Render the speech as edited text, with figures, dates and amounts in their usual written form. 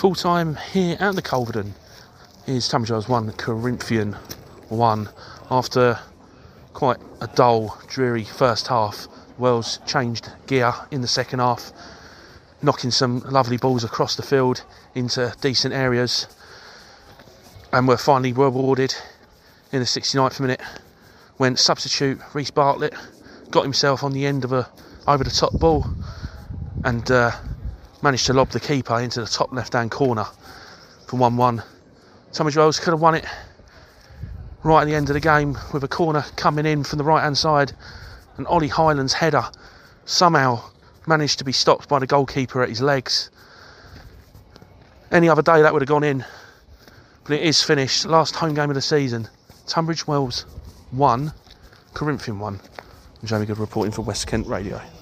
Full time here at the Culverden. Here's Tunbridge Wells 1, Corinthian 1. After quite a dull, dreary first half, Wells changed gear in the second half, knocking some lovely balls across the field into decent areas, and were finally rewarded in the 69th minute when substitute Reece Bartlett got himself on the end of a over the top ball and managed to lob the keeper into the top left hand corner for 1-1. Tunbridge Wells could have won it right at the end of the game with a corner coming in from the right hand side, and Ollie Highland's header somehow managed to be stopped by the goalkeeper at his legs. Any other day that would have gone in, but it is finished. Last home game of the season. Tunbridge Wells 1, Corinthian 1. I'm Jamie Good reporting for West Kent Radio.